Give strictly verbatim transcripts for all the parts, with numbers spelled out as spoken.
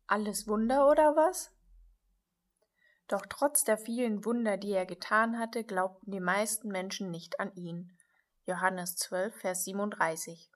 Alles Wunder oder was? Doch trotz der vielen Wunder, die er getan hatte, glaubten die meisten Menschen nicht an ihn. Johannes zwölf, Vers siebenunddreißig.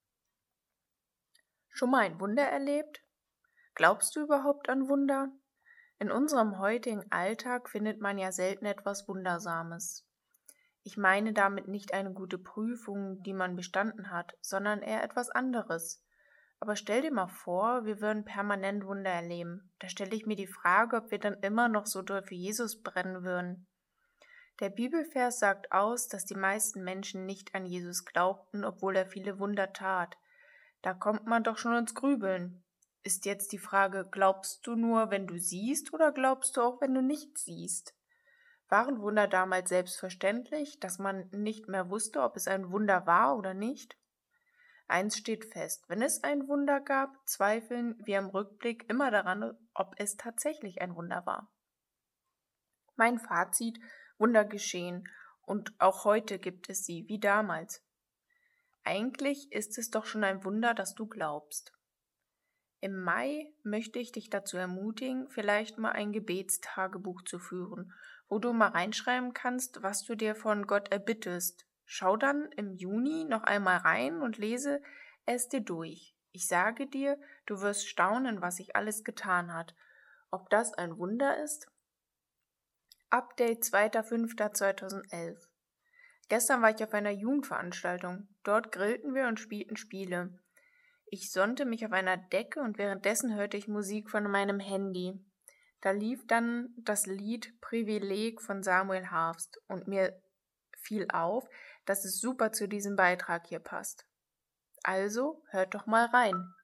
Schon mal ein Wunder erlebt? Glaubst du überhaupt an Wunder? In unserem heutigen Alltag findet man ja selten etwas Wundersames. Ich meine damit nicht eine gute Prüfung, die man bestanden hat, sondern eher etwas anderes. Aber stell dir mal vor, wir würden permanent Wunder erleben. Da stelle ich mir die Frage, ob wir dann immer noch so doll für Jesus brennen würden. Der Bibelvers sagt aus, dass die meisten Menschen nicht an Jesus glaubten, obwohl er viele Wunder tat. Da kommt man doch schon ins Grübeln. Ist jetzt die Frage, glaubst du nur, wenn du siehst, oder glaubst du auch, wenn du nichts siehst? Waren Wunder damals selbstverständlich, dass man nicht mehr wusste, ob es ein Wunder war oder nicht? Eins steht fest, wenn es ein Wunder gab, zweifeln wir im Rückblick immer daran, ob es tatsächlich ein Wunder war. Mein Fazit: Wunder geschehen, und auch heute gibt es sie, wie damals. Eigentlich ist es doch schon ein Wunder, dass du glaubst. Im Mai möchte ich dich dazu ermutigen, vielleicht mal ein Gebetstagebuch zu führen, wo du mal reinschreiben kannst, was du dir von Gott erbittest. Schau dann im Juni noch einmal rein und lese es dir durch. Ich sage dir, du wirst staunen, was sich alles getan hat. Ob das ein Wunder ist? Update zweiter fünfter zweitausendelf. Gestern war ich auf einer Jugendveranstaltung. Dort grillten wir und spielten Spiele. Ich sonnte mich auf einer Decke und währenddessen hörte ich Musik von meinem Handy. Da lief dann das Lied Privileg von Samuel Harfst und mir fiel auf, dass es super zu diesem Beitrag hier passt. Also hört doch mal rein.